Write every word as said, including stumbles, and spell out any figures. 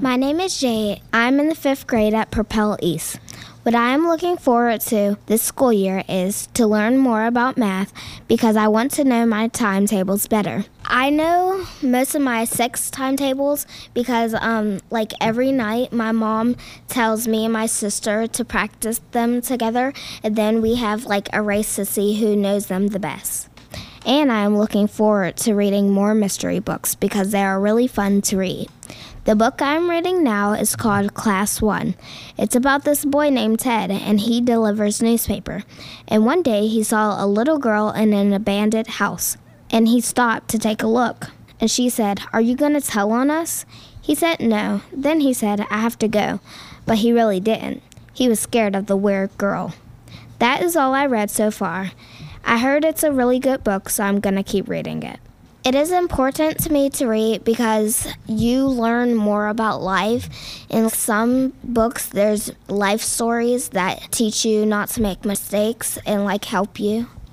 My name is Jade. I'm in the fifth grade at Propel East. What I am looking forward to this school year is to learn more about math because I want to know my timetables better. I know most of my six timetables because um, like every night my mom tells me and my sister to practice them together, and then we have like a race to see who knows them the best. And I am looking forward to reading more mystery books because they are really fun to read. The book I'm reading now is called Class One. It's about this boy named Ted, and he delivers newspaper. And one day he saw a little girl in an abandoned house, and he stopped to take a look. And she said, "Are you going to tell on us?" He said no. Then he said, "I have to go." But he really didn't. He was scared of the weird girl. That is all I read so far. I heard it's a really good book, so I'm going to keep reading it. It is important to me to read because you learn more about life. In some books, there's life stories that teach you not to make mistakes and like help you.